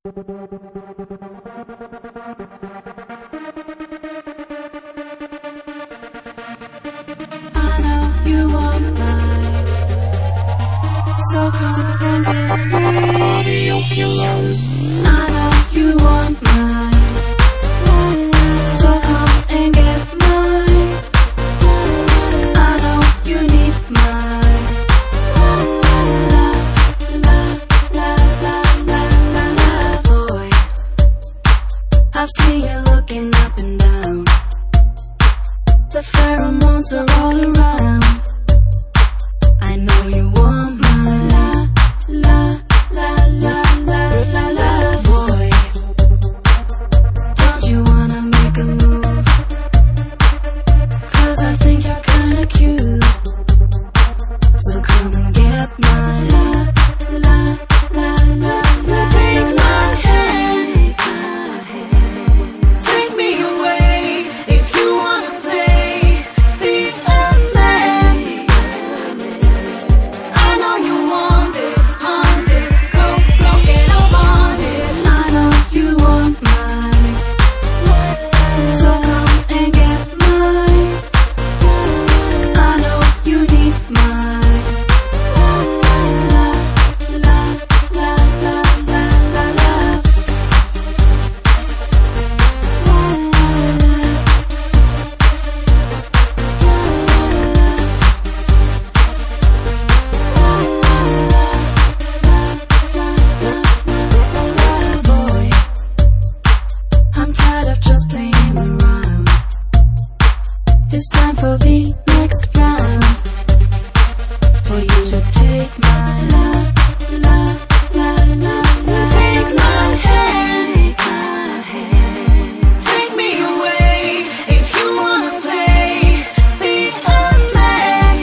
I know you want mine, so come and get me. Audio Killers. I know you want mine, so come and get mine. I know you need mine. La, boy, I've seen you looking up and down. The pheromones are all around. I know you want my la, boy. Don't you wanna make a move? 'Cause I think you're kinda cute. So come and get my la. Take my hand, take me away. If you wanna play, be a man. I know you want it, go get up on it. I know you want mine, so come and get mine. I know you need mine. Boy, I'm tired of just playing around. It's time for the next round. For you to take my love. Take my hand, take me away. If you wanna play, be a man.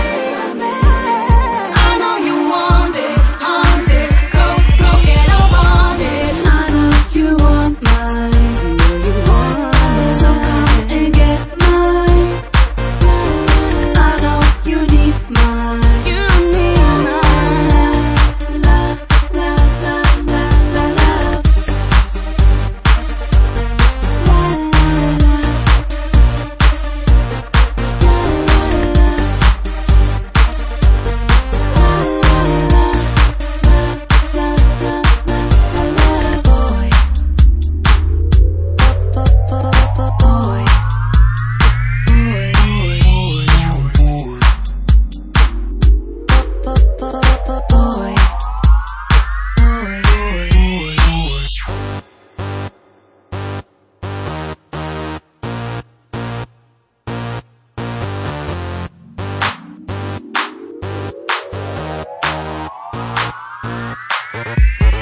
I know you want it, go get up on it. I know you want mine, so come and get mine. I know you need mine. Boy.